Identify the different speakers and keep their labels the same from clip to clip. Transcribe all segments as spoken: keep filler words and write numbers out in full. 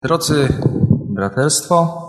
Speaker 1: Drodzy braterstwo,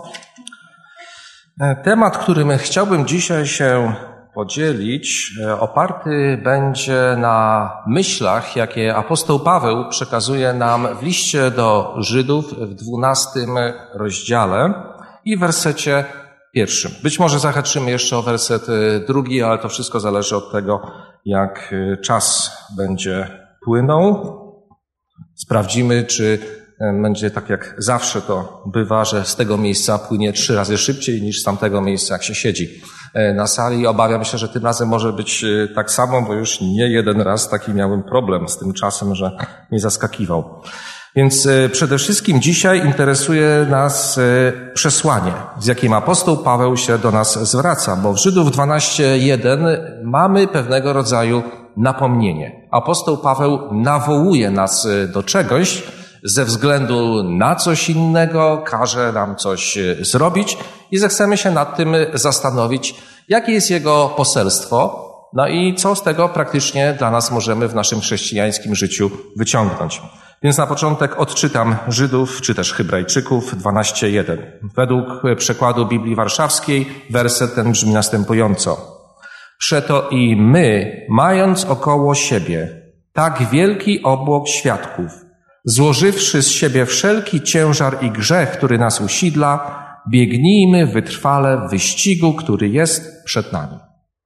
Speaker 1: temat, którym chciałbym dzisiaj się podzielić, oparty będzie na myślach, jakie apostoł Paweł przekazuje nam w liście do Żydów w dwunastym rozdziale i wersecie pierwszym. Być może zahaczymy jeszcze o werset drugi, ale to wszystko zależy od tego, jak czas będzie płynął. Sprawdzimy, czy będzie tak jak zawsze to bywa, że z tego miejsca płynie trzy razy szybciej niż z tamtego miejsca, jak się siedzi na sali. I obawiam się, że tym razem może być tak samo, bo już nie jeden raz taki miałem problem z tym czasem, że mnie zaskakiwał. Więc przede wszystkim dzisiaj interesuje nas przesłanie, z jakim apostoł Paweł się do nas zwraca, bo w Żydów dwanaście jeden mamy pewnego rodzaju napomnienie. Apostoł Paweł nawołuje nas do czegoś, ze względu na coś innego, każe nam coś zrobić i zechcemy się nad tym zastanowić, jakie jest jego poselstwo, no i co z tego praktycznie dla nas możemy w naszym chrześcijańskim życiu wyciągnąć. Więc na początek odczytam Żydów, czy też Hebrajczyków dwanaście jeden. Według przekładu Biblii Warszawskiej werset ten brzmi następująco. Przeto i my, mając około siebie tak wielki obłok świadków, złożywszy z siebie wszelki ciężar i grzech, który nas usidla, biegnijmy wytrwale w wyścigu, który jest przed nami.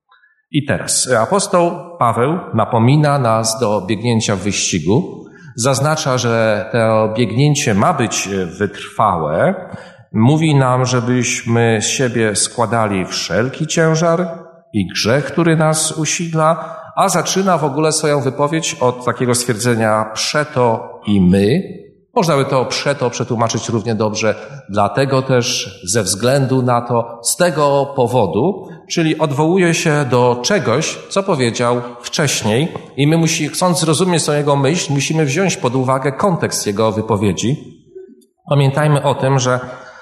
Speaker 1: I teraz apostoł Paweł napomina nas do biegnięcia w wyścigu. Zaznacza, że to biegnięcie ma być wytrwałe. Mówi nam, żebyśmy z siebie składali wszelki ciężar i grzech, który nas usidla, a zaczyna w ogóle swoją wypowiedź od takiego stwierdzenia przeto i my. Można by to przeto przetłumaczyć równie dobrze, dlatego też, ze względu na to, z tego powodu, czyli odwołuje się do czegoś, co powiedział wcześniej i my musimy, chcąc zrozumieć tą jego myśl, musimy wziąć pod uwagę kontekst jego wypowiedzi. Pamiętajmy o tym, że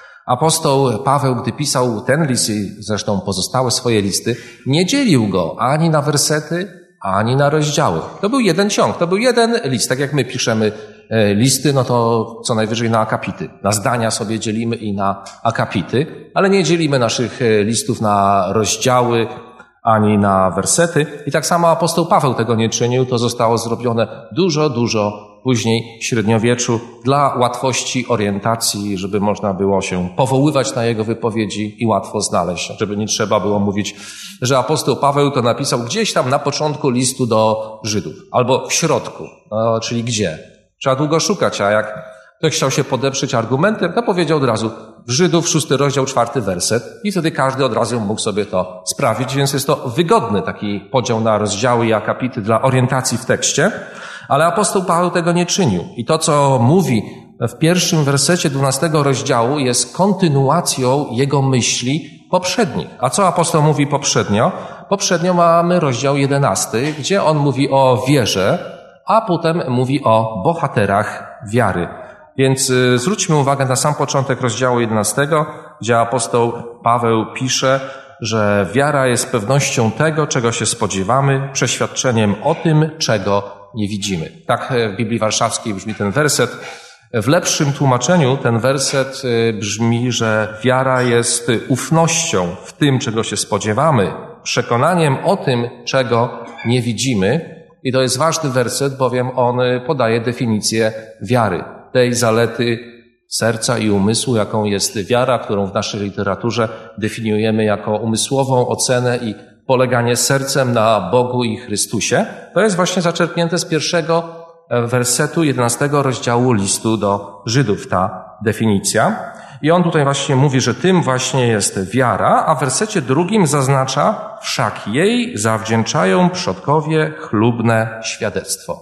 Speaker 1: apostoł Paweł, gdy pisał ten list i zresztą pozostałe swoje listy, nie dzielił go ani na wersety, ani na rozdziały. To był jeden ciąg, to był jeden list. Tak jak my piszemy listy, no to co najwyżej na akapity. Na zdania sobie dzielimy i na akapity, ale nie dzielimy naszych listów na rozdziały ani na wersety. I tak samo apostoł Paweł tego nie czynił. To zostało zrobione dużo, dużo później w średniowieczu dla łatwości orientacji, żeby można było się powoływać na jego wypowiedzi i łatwo znaleźć. Żeby nie trzeba było mówić, że apostoł Paweł to napisał gdzieś tam na początku listu do Żydów. Albo w środku, no, czyli gdzie. Trzeba długo szukać, a jak ktoś chciał się podeprzeć argumentem, to powiedział od razu w Żydów, szósty rozdział, czwarty werset i wtedy każdy od razu mógł sobie to sprawdzić, więc jest to wygodny taki podział na rozdziały i akapity dla orientacji w tekście, ale apostoł Paweł tego nie czynił. I to, co mówi w pierwszym wersecie dwunastego rozdziału, jest kontynuacją jego myśli poprzednich. A co apostoł mówi poprzednio? Poprzednio mamy rozdział jedenasty, gdzie on mówi o wierze, a potem mówi o bohaterach wiary. Więc y, zwróćmy uwagę na sam początek rozdziału jedenastego, gdzie apostoł Paweł pisze, że wiara jest pewnością tego, czego się spodziewamy, przeświadczeniem o tym, czego nie widzimy. Tak w Biblii Warszawskiej brzmi ten werset. W lepszym tłumaczeniu ten werset brzmi, że wiara jest ufnością w tym, czego się spodziewamy, przekonaniem o tym, czego nie widzimy. I to jest ważny werset, bowiem on podaje definicję wiary, tej zalety serca i umysłu, jaką jest wiara, którą w naszej literaturze definiujemy jako umysłową ocenę i poleganie sercem na Bogu i Chrystusie. To jest właśnie zaczerpnięte z pierwszego wersetu jedenastego rozdziału listu do Żydów, ta definicja. I on tutaj właśnie mówi, że tym właśnie jest wiara, a w wersecie drugim zaznacza, wszak jej zawdzięczają przodkowie chlubne świadectwo.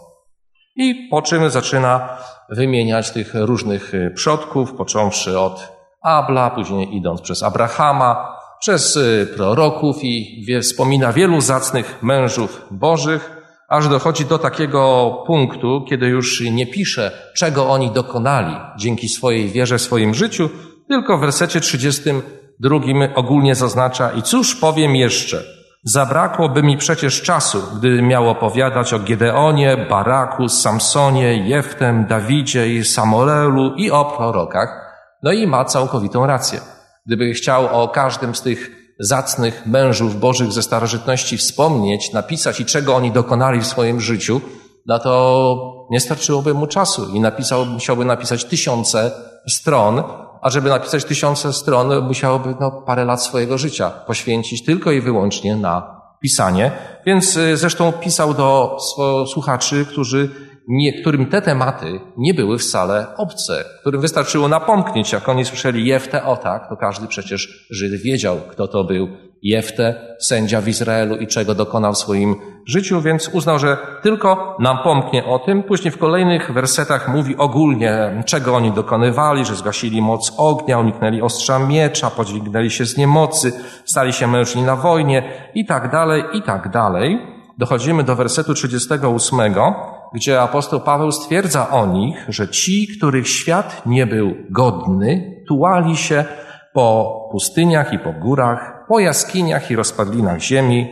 Speaker 1: I po czym zaczyna wymieniać tych różnych przodków, począwszy od Abla, później idąc przez Abrahama, przez proroków i wie, wspomina wielu zacnych mężów bożych, aż dochodzi do takiego punktu, kiedy już nie pisze, czego oni dokonali dzięki swojej wierze, swoim życiu, tylko w wersecie trzydziestym drugim ogólnie zaznacza i cóż powiem jeszcze, Zabrakłoby mi przecież czasu, gdybym miał opowiadać o Gedeonie, Baraku, Samsonie, Jeftem, Dawidzie i Samuelu i o prorokach. No i ma całkowitą rację. Gdyby chciał o każdym z tych zacnych mężów bożych ze starożytności wspomnieć, napisać i czego oni dokonali w swoim życiu, no to nie starczyłoby mu czasu i napisał, musiałby napisać tysiące stron, a żeby napisać tysiące stron, musiałoby no, parę lat swojego życia poświęcić tylko i wyłącznie na pisanie. Więc zresztą pisał do słuchaczy, którzy nie, którym te tematy nie były wcale obce, którym wystarczyło napomknieć, jak oni słyszeli Jeftę, o tak, to każdy przecież Żyd wiedział, kto to był Jeftę, sędzia w Izraelu i czego dokonał w swoim życiu, więc uznał, że tylko napomknie o tym. Później w kolejnych wersetach mówi ogólnie, czego oni dokonywali, że zgasili moc ognia, uniknęli ostrza miecza, podźwignęli się z niemocy, stali się mężni na wojnie i tak dalej, i tak dalej. Dochodzimy do wersetu trzydziestego ósmego, gdzie apostoł Paweł stwierdza o nich, że ci, których świat nie był godny, tułali się po pustyniach i po górach, po jaskiniach i rozpadlinach ziemi,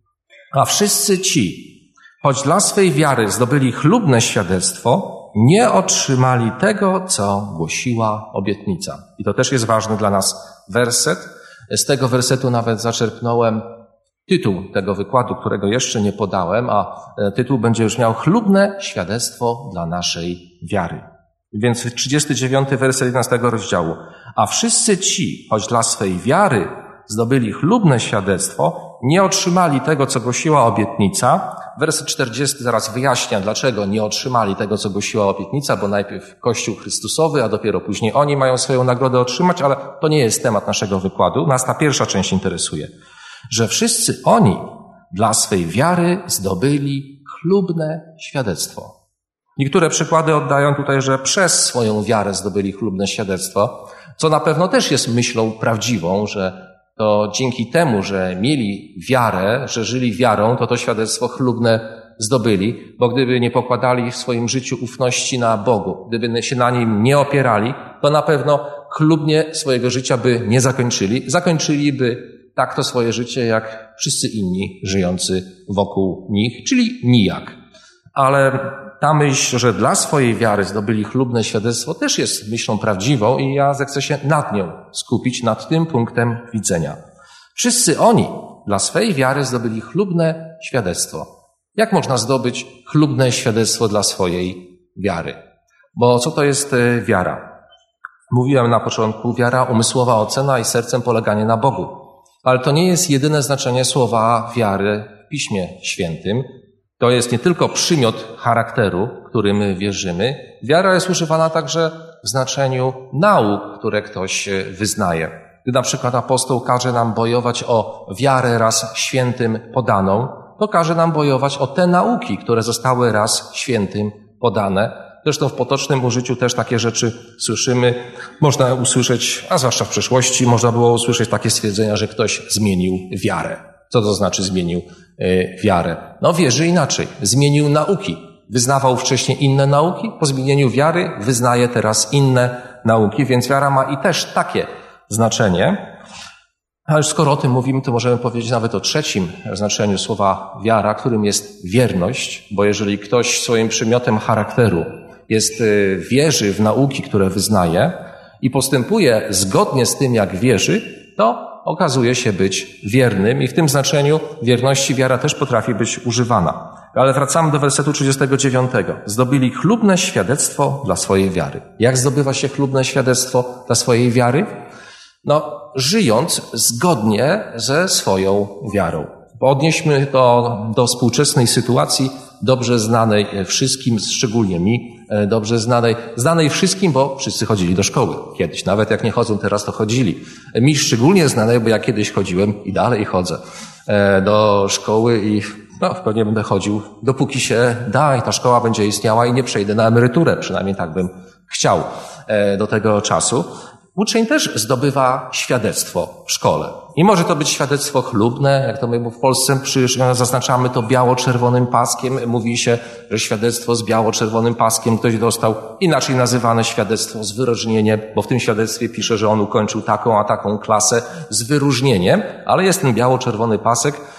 Speaker 1: a wszyscy ci, choć dla swej wiary zdobyli chlubne świadectwo, nie otrzymali tego, co głosiła obietnica. I to też jest ważny dla nas werset. Z tego wersetu nawet zaczerpnąłem tytuł tego wykładu, którego jeszcze nie podałem, a tytuł będzie już miał chlubne świadectwo dla naszej wiary. Więc trzydziesty dziewiąty werset jedenastego rozdziału. A wszyscy ci, choć dla swej wiary zdobyli chlubne świadectwo, nie otrzymali tego, co głosiła obietnica. Werset czterdziesty zaraz wyjaśnia, dlaczego nie otrzymali tego, co głosiła obietnica, bo najpierw Kościół Chrystusowy, a dopiero później oni mają swoją nagrodę otrzymać, ale to nie jest temat naszego wykładu. Nas ta pierwsza część interesuje. Że wszyscy oni dla swej wiary zdobyli chlubne świadectwo. Niektóre przykłady oddają tutaj, że przez swoją wiarę zdobyli chlubne świadectwo, co na pewno też jest myślą prawdziwą, że to dzięki temu, że mieli wiarę, że żyli wiarą, to to świadectwo chlubne zdobyli, bo gdyby nie pokładali w swoim życiu ufności na Bogu, gdyby się na Nim nie opierali, to na pewno chlubnie swojego życia by nie zakończyli. Zakończyliby tak to swoje życie, jak wszyscy inni żyjący wokół nich, czyli nijak. Ale ta myśl, że dla swojej wiary zdobyli chlubne świadectwo, też jest myślą prawdziwą i ja zechcę się nad nią skupić, nad tym punktem widzenia. Wszyscy oni dla swojej wiary zdobyli chlubne świadectwo. Jak można zdobyć chlubne świadectwo dla swojej wiary? Bo co to jest wiara? Mówiłem na początku, wiara, umysłowa ocena i sercem poleganie na Bogu. Ale to nie jest jedyne znaczenie słowa wiary w Piśmie Świętym. To jest nie tylko przymiot charakteru, który my wierzymy. Wiara jest używana także w znaczeniu nauk, które ktoś wyznaje. Gdy na przykład apostoł każe nam bojować o wiarę raz świętym podaną, to każe nam bojować o te nauki, które zostały raz świętym podane. Zresztą w potocznym użyciu też takie rzeczy słyszymy. Można usłyszeć, a zwłaszcza w przeszłości, można było usłyszeć takie stwierdzenia, że ktoś zmienił wiarę. Co to znaczy zmienił y, wiarę? No wierzy inaczej. Zmienił nauki. Wyznawał wcześniej inne nauki. Po zmienieniu wiary wyznaje teraz inne nauki, więc wiara ma i też takie znaczenie. A już skoro o tym mówimy, to możemy powiedzieć nawet o trzecim znaczeniu słowa wiara, którym jest wierność, bo jeżeli ktoś swoim przymiotem charakteru jest, wierzy w nauki, które wyznaje i postępuje zgodnie z tym, jak wierzy, to okazuje się być wiernym i w tym znaczeniu wierności wiara też potrafi być używana. Ale wracamy do wersetu trzydziestego dziewiątego. Zdobyli chlubne świadectwo dla swojej wiary. Jak zdobywa się chlubne świadectwo dla swojej wiary? No, żyjąc zgodnie ze swoją wiarą. Odnieśmy to do współczesnej sytuacji, dobrze znanej wszystkim, szczególnie mi, dobrze znanej, znanej wszystkim, bo wszyscy chodzili do szkoły kiedyś. Nawet jak nie chodzą teraz, to chodzili. Mi szczególnie znanej, bo ja kiedyś chodziłem i dalej chodzę do szkoły i no, pewnie będę chodził, dopóki się da i ta szkoła będzie istniała i nie przejdę na emeryturę. Przynajmniej tak bym chciał do tego czasu. Uczeń też zdobywa świadectwo w szkole. I może to być świadectwo chlubne, jak to my w Polsce zaznaczamy to biało-czerwonym paskiem. Mówi się, że świadectwo z biało-czerwonym paskiem ktoś dostał, inaczej nazywane świadectwo z wyróżnieniem, bo w tym świadectwie pisze, że on ukończył taką a taką klasę z wyróżnieniem, ale jest ten biało-czerwony pasek,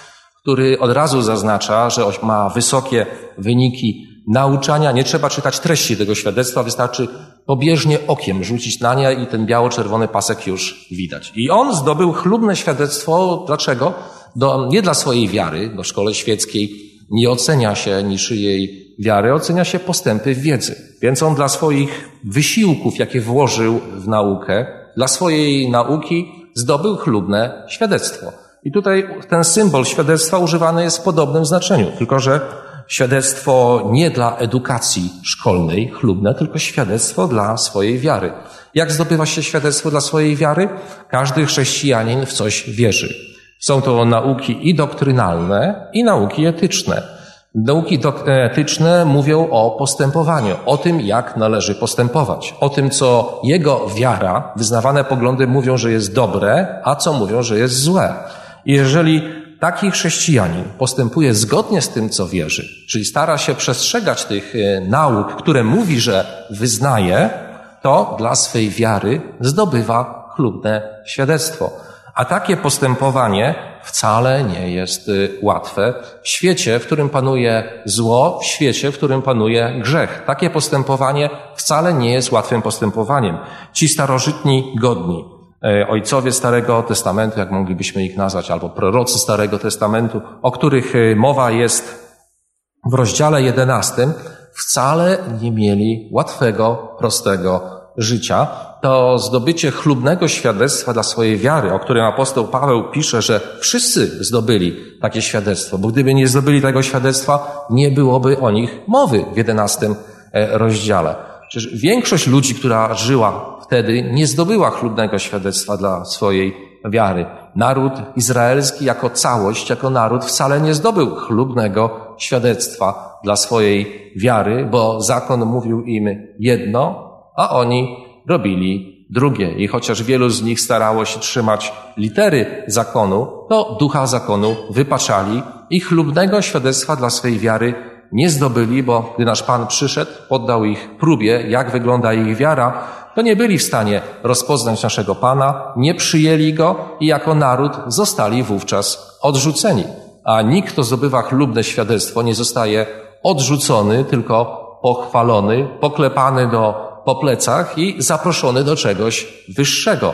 Speaker 1: który od razu zaznacza, że ma wysokie wyniki nauczania. Nie trzeba czytać treści tego świadectwa, wystarczy pobieżnie okiem rzucić na nie i ten biało-czerwony pasek już widać. I on zdobył chlubne świadectwo. Dlaczego? Do, nie dla swojej wiary, bo w szkole świeckiej nie ocenia się niczyjej wiary, ocenia się postępy w wiedzy. Więc on dla swoich wysiłków, jakie włożył w naukę, dla swojej nauki zdobył chlubne świadectwo. I tutaj ten symbol świadectwa używany jest w podobnym znaczeniu, tylko że świadectwo nie dla edukacji szkolnej, chlubne, tylko świadectwo dla swojej wiary. Jak zdobywa się świadectwo dla swojej wiary? Każdy chrześcijanin w coś wierzy. Są to nauki i doktrynalne, i nauki etyczne. Nauki etyczne mówią o postępowaniu, o tym, jak należy postępować, o tym, co jego wiara, wyznawane poglądy mówią, że jest dobre, a co mówią, że jest złe. I jeżeli taki chrześcijanin postępuje zgodnie z tym, co wierzy, czyli stara się przestrzegać tych nauk, które mówi, że wyznaje, to dla swej wiary zdobywa chlubne świadectwo. A takie postępowanie wcale nie jest łatwe w świecie, w którym panuje zło, w świecie, w którym panuje grzech. Takie postępowanie wcale nie jest łatwym postępowaniem. Ci starożytni godni, ojcowie Starego Testamentu, jak moglibyśmy ich nazwać, albo prorocy Starego Testamentu, o których mowa jest w rozdziale jedenastym, wcale nie mieli łatwego, prostego życia. To zdobycie chlubnego świadectwa dla swojej wiary, o którym apostoł Paweł pisze, że wszyscy zdobyli takie świadectwo, bo gdyby nie zdobyli tego świadectwa, nie byłoby o nich mowy w jedenastym rozdziale. Przecież większość ludzi, która żyła wtedy, nie zdobyła chlubnego świadectwa dla swojej wiary. Naród izraelski jako całość, jako naród wcale nie zdobył chlubnego świadectwa dla swojej wiary, bo zakon mówił im jedno, a oni robili drugie. I chociaż wielu z nich starało się trzymać litery zakonu, to ducha zakonu wypaczali i chlubnego świadectwa dla swej wiary nie zdobyli, bo gdy nasz Pan przyszedł, poddał ich próbie, jak wygląda ich wiara, to nie byli w stanie rozpoznać naszego Pana, nie przyjęli Go i jako naród zostali wówczas odrzuceni. A nikt, kto zdobywa chlubne świadectwo, nie zostaje odrzucony, tylko pochwalony, poklepany do po plecach i zaproszony do czegoś wyższego.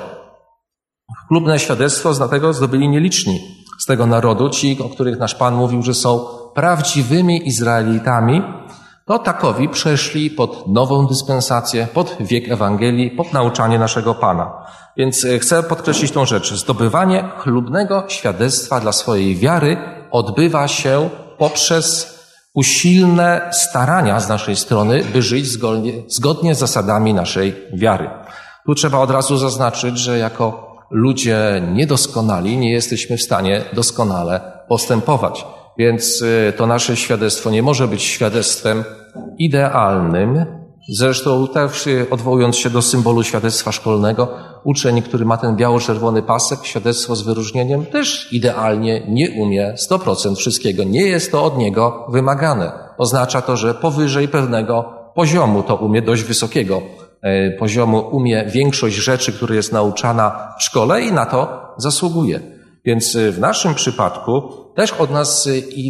Speaker 1: Chlubne świadectwo dlatego zdobyli nieliczni z tego narodu, ci, o których nasz Pan mówił, że są prawdziwymi Izraelitami, to takowi przeszli pod nową dyspensację, pod wiek Ewangelii, pod nauczanie naszego Pana. Więc chcę podkreślić tą rzecz. Zdobywanie chlubnego świadectwa dla swojej wiary odbywa się poprzez usilne starania z naszej strony, by żyć zgodnie, zgodnie z zasadami naszej wiary. Tu trzeba od razu zaznaczyć, że jako ludzie niedoskonali nie jesteśmy w stanie doskonale postępować. Więc to nasze świadectwo nie może być świadectwem idealnym. Zresztą też odwołując się do symbolu świadectwa szkolnego, uczeń, który ma ten biało-czerwony pasek, świadectwo z wyróżnieniem, też idealnie nie umie sto procent wszystkiego. Nie jest to od niego wymagane. Oznacza to, że powyżej pewnego poziomu, to umie dość wysokiego poziomu, umie większość rzeczy, które jest nauczana w szkole i na to zasługuje. Więc w naszym przypadku też od nas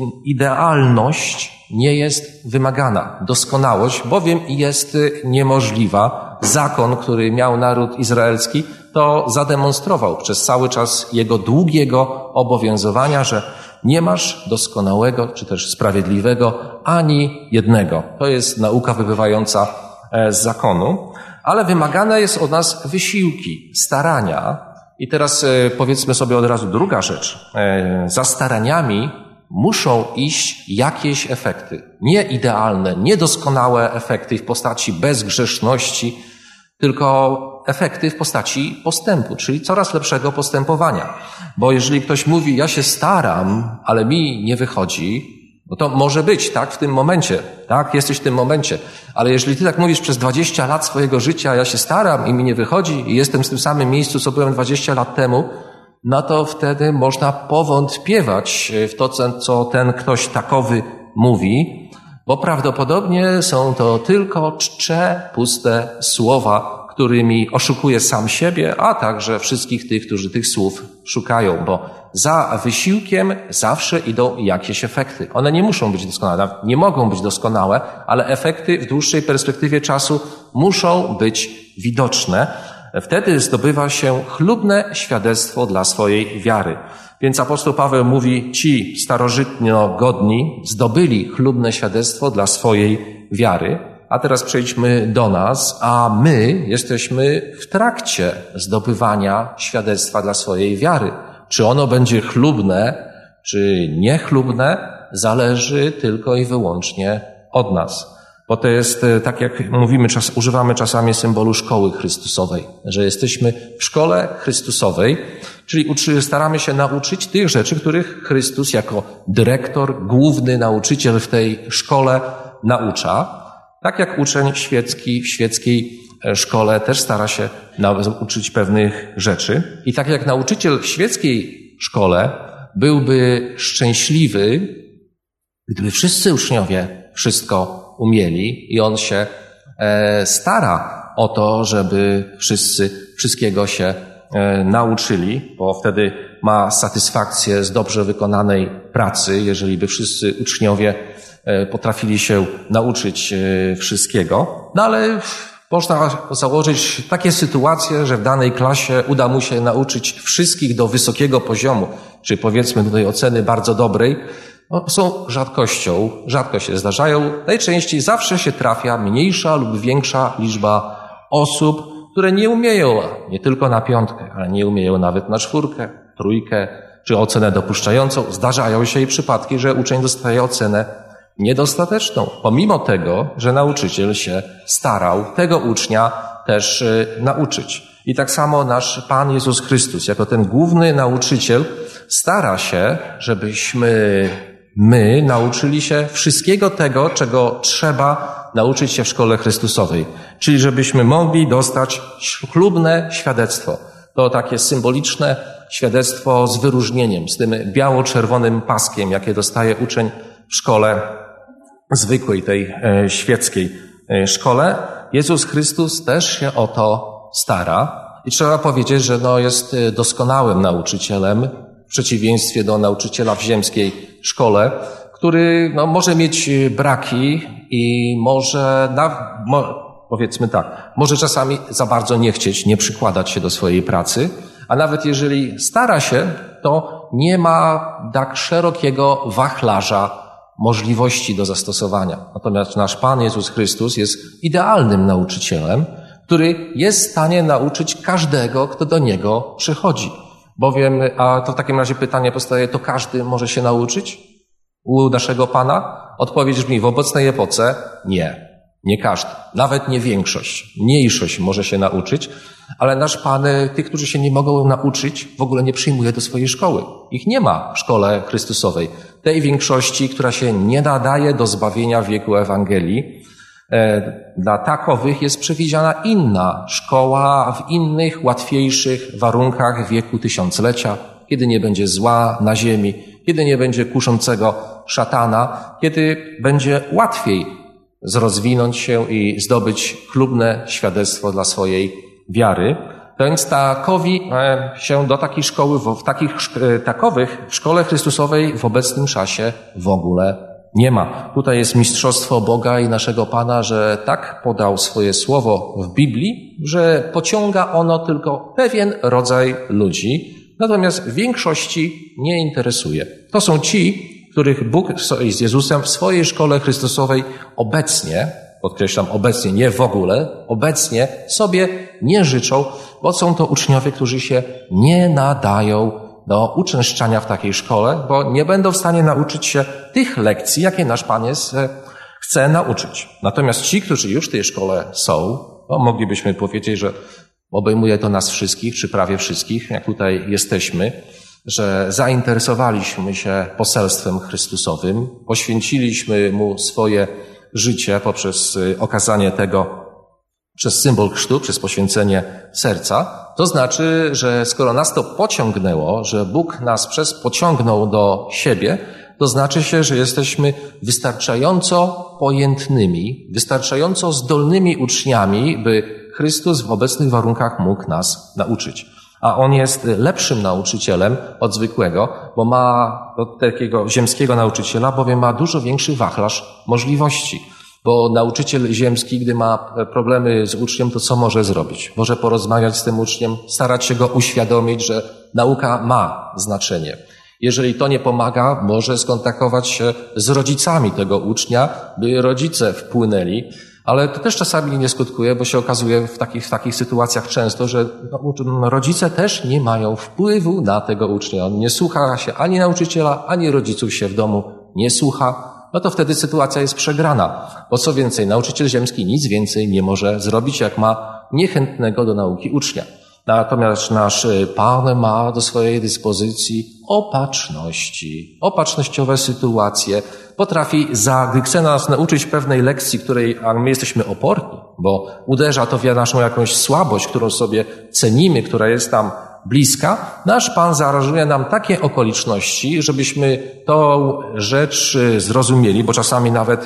Speaker 1: idealność nie jest wymagana. Doskonałość bowiem jest niemożliwa. Zakon, który miał naród izraelski, to zademonstrował przez cały czas jego długiego obowiązywania, że nie masz doskonałego czy też sprawiedliwego ani jednego. To jest nauka wybywająca z zakonu, ale wymagane jest od nas wysiłki, starania. I teraz powiedzmy sobie od razu druga rzecz. Za staraniami muszą iść jakieś efekty. Nie idealne, niedoskonałe efekty w postaci bezgrzeszności, tylko efekty w postaci postępu, czyli coraz lepszego postępowania. Bo jeżeli ktoś mówi, ja się staram, ale mi nie wychodzi, no to może być, tak, w tym momencie, tak, jesteś w tym momencie. Ale jeżeli ty tak mówisz przez dwadzieścia lat swojego życia, ja się staram i mi nie wychodzi i jestem w tym samym miejscu, co byłem dwadzieścia lat temu, no to wtedy można powątpiewać w to, co ten ktoś takowy mówi, bo prawdopodobnie są to tylko czcze, puste słowa, którymi oszukuje sam siebie, a także wszystkich tych, którzy tych słów szukają, bo za wysiłkiem zawsze idą jakieś efekty. One nie muszą być doskonałe, nie mogą być doskonałe, ale efekty w dłuższej perspektywie czasu muszą być widoczne. Wtedy zdobywa się chlubne świadectwo dla swojej wiary. Więc apostoł Paweł mówi, ci starożytno godni zdobyli chlubne świadectwo dla swojej wiary. A teraz przejdźmy do nas, a my jesteśmy w trakcie zdobywania świadectwa dla swojej wiary. Czy ono będzie chlubne, czy niechlubne, zależy tylko i wyłącznie od nas. Bo to jest, tak jak mówimy, czas, używamy czasami symbolu szkoły Chrystusowej, że jesteśmy w szkole Chrystusowej, czyli uczy, staramy się nauczyć tych rzeczy, których Chrystus jako dyrektor, główny nauczyciel w tej szkole naucza. Tak jak uczeń świecki w świeckiej szkole też stara się nauczyć pewnych rzeczy. I tak jak nauczyciel w świeckiej szkole byłby szczęśliwy, gdyby wszyscy uczniowie wszystko umieli i on się e, stara o to, żeby wszyscy wszystkiego się e, nauczyli, bo wtedy ma satysfakcję z dobrze wykonanej pracy, jeżeli by wszyscy uczniowie e, potrafili się nauczyć e, wszystkiego. No ale można założyć takie sytuacje, że w danej klasie uda mu się nauczyć wszystkich do wysokiego poziomu, czy powiedzmy tutaj oceny bardzo dobrej, no, są rzadkością, rzadko się zdarzają. Najczęściej zawsze się trafia mniejsza lub większa liczba osób, które nie umieją nie tylko na piątkę, ale nie umieją nawet na czwórkę, trójkę, czy ocenę dopuszczającą. Zdarzają się i przypadki, że uczeń dostaje ocenę niedostateczną, pomimo tego, że nauczyciel się starał tego ucznia też y, nauczyć. I tak samo nasz Pan Jezus Chrystus, jako ten główny nauczyciel, stara się, żebyśmy my nauczyli się wszystkiego tego, czego trzeba nauczyć się w szkole Chrystusowej. Czyli żebyśmy mogli dostać chlubne świadectwo. To takie symboliczne świadectwo z wyróżnieniem, z tym biało-czerwonym paskiem, jakie dostaje uczeń w szkole zwykłej, tej e, świeckiej e, szkole. Jezus Chrystus też się o to stara i trzeba powiedzieć, że no, jest doskonałym nauczycielem w przeciwieństwie do nauczyciela w ziemskiej szkole, który no, może mieć braki i może, na, mo, powiedzmy tak, może czasami za bardzo nie chcieć, nie przykładać się do swojej pracy, a nawet jeżeli stara się, to nie ma tak szerokiego wachlarza możliwości do zastosowania. Natomiast nasz Pan Jezus Chrystus jest idealnym nauczycielem, który jest w stanie nauczyć każdego, kto do Niego przychodzi. Bowiem, a to w takim razie pytanie powstaje, to każdy może się nauczyć u naszego Pana? Odpowiedź brzmi, w obecnej epoce nie. Nie każdy. Nawet nie większość. Mniejszość może się nauczyć, ale nasz Pan tych, którzy się nie mogą nauczyć, w ogóle nie przyjmuje do swojej szkoły. Ich nie ma w szkole Chrystusowej. Tej większości, która się nie nadaje do zbawienia w wieku Ewangelii, dla takowych jest przewidziana inna szkoła w innych, łatwiejszych warunkach wieku tysiąclecia, kiedy nie będzie zła na ziemi, kiedy nie będzie kuszącego szatana, kiedy będzie łatwiej zrozwinąć się i zdobyć chlubne świadectwo dla swojej wiary. Więc takowi się do takiej szkoły, w takich takowych w szkole Chrystusowej w obecnym czasie w ogóle nie ma. Tutaj jest mistrzostwo Boga i naszego Pana, że tak podał swoje słowo w Biblii, że pociąga ono tylko pewien rodzaj ludzi, natomiast w większości nie interesuje. To są ci, których Bóg z Jezusem w swojej szkole Chrystusowej obecnie, podkreślam obecnie, nie w ogóle, obecnie sobie nie życzą, bo są to uczniowie, którzy się nie nadają do uczęszczania w takiej szkole, bo nie będą w stanie nauczyć się tych lekcji, jakie nasz Pan jest, chce nauczyć. Natomiast ci, którzy już w tej szkole są, no moglibyśmy powiedzieć, że obejmuje to nas wszystkich, czy prawie wszystkich, jak tutaj jesteśmy, że zainteresowaliśmy się poselstwem Chrystusowym, poświęciliśmy Mu swoje życie poprzez okazanie tego, przez symbol chrztu, przez poświęcenie serca. To znaczy, że skoro nas to pociągnęło, że Bóg nas przez pociągnął do siebie, to znaczy się, że jesteśmy wystarczająco pojętnymi, wystarczająco zdolnymi uczniami, by Chrystus w obecnych warunkach mógł nas nauczyć. a on jest lepszym nauczycielem od zwykłego, bo ma od takiego ziemskiego nauczyciela, bowiem ma dużo większy wachlarz możliwości. Bo nauczyciel ziemski, gdy ma problemy z uczniem, to co może zrobić? Może porozmawiać z tym uczniem, starać się go uświadomić, że nauka ma znaczenie. Jeżeli to nie pomaga, może skontaktować się z rodzicami tego ucznia, by rodzice wpłynęli, ale to też czasami nie skutkuje, bo się okazuje w takich, w takich sytuacjach często, że no, rodzice też nie mają wpływu na tego ucznia. On nie słucha się ani nauczyciela, ani rodziców się w domu nie słucha. No to wtedy sytuacja jest przegrana. Bo co więcej, nauczyciel ziemski nic więcej nie może zrobić, jak ma niechętnego do nauki ucznia. Natomiast nasz Pan ma do swojej dyspozycji opatrzności, opatrznościowe sytuacje. Potrafi, za, gdy chce nas nauczyć pewnej lekcji, której a my jesteśmy oporni, bo uderza to w naszą jakąś słabość, którą sobie cenimy, która jest tam bliska, nasz Pan zaaranżuje nam takie okoliczności, żebyśmy tą rzecz zrozumieli, bo czasami nawet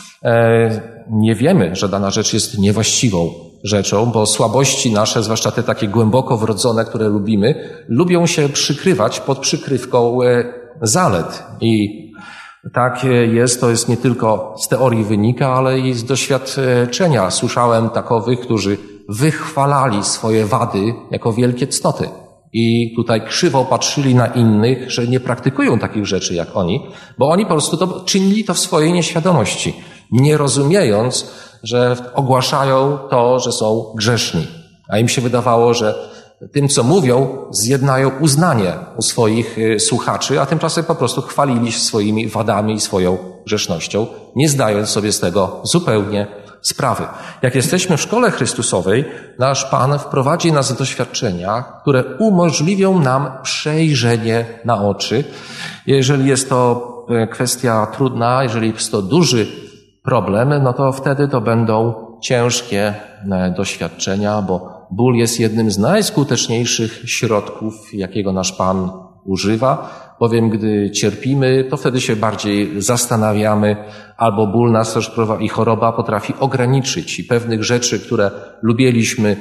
Speaker 1: e, nie wiemy, że dana rzecz jest niewłaściwą rzeczą, bo słabości nasze, zwłaszcza te takie głęboko wrodzone, które lubimy, lubią się przykrywać pod przykrywką e, zalet. I tak jest, to jest nie tylko z teorii wynika, ale i z doświadczenia. Słyszałem takowych, którzy wychwalali swoje wady jako wielkie cnoty. I tutaj krzywo patrzyli na innych, że nie praktykują takich rzeczy jak oni, bo oni po prostu to, czynili to w swojej nieświadomości, nie rozumiejąc, że ogłaszają to, że są grzeszni. A im się wydawało, że tym, co mówią, zjednają uznanie u swoich słuchaczy, a tymczasem po prostu chwalili się swoimi wadami i swoją grzesznością, nie zdając sobie z tego zupełnie sprawy. Jak jesteśmy w szkole Chrystusowej, nasz Pan wprowadzi nas w doświadczenia, które umożliwią nam przejrzenie na oczy. Jeżeli jest to kwestia trudna, jeżeli jest to duży problem, no to wtedy to będą ciężkie doświadczenia, bo ból jest jednym z najskuteczniejszych środków, jakiego nasz Pan używa, bowiem gdy cierpimy, to wtedy się bardziej zastanawiamy, albo ból nas też i choroba potrafi ograniczyć i pewnych rzeczy, które lubiliśmy,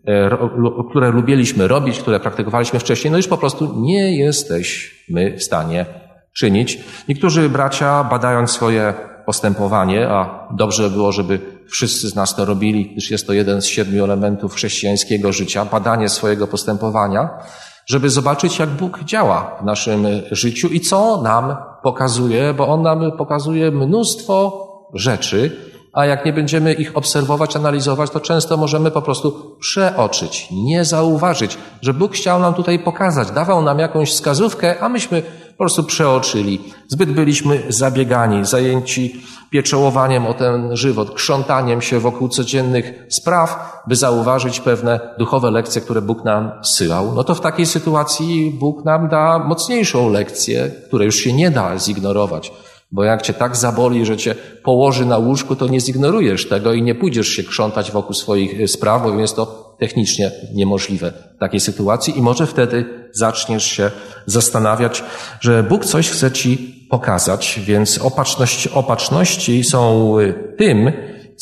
Speaker 1: które lubiliśmy robić, które praktykowaliśmy wcześniej, no już po prostu nie jesteśmy w stanie czynić. Niektórzy bracia, badając swoje postępowanie, a dobrze było, żeby wszyscy z nas to robili, gdyż jest to jeden z siedmiu elementów chrześcijańskiego życia, badanie swojego postępowania, żeby zobaczyć, jak Bóg działa w naszym życiu i co nam pokazuje, bo On nam pokazuje mnóstwo rzeczy, a jak nie będziemy ich obserwować, analizować, to często możemy po prostu przeoczyć, nie zauważyć, że Bóg chciał nam tutaj pokazać, dawał nam jakąś wskazówkę, a myśmy po prostu przeoczyli. Zbyt byliśmy zabiegani, zajęci pieczołowaniem o ten żywot, krzątaniem się wokół codziennych spraw, by zauważyć pewne duchowe lekcje, które Bóg nam zsyłał. No to w takiej sytuacji Bóg nam da mocniejszą lekcję, której już się nie da zignorować. Bo jak cię tak zaboli, że cię położy na łóżku, to nie zignorujesz tego i nie pójdziesz się krzątać wokół swoich spraw, bo jest to technicznie niemożliwe w takiej sytuacji i może wtedy zaczniesz się zastanawiać, że Bóg coś chce ci pokazać, więc opatrzność, opatrzności są tym,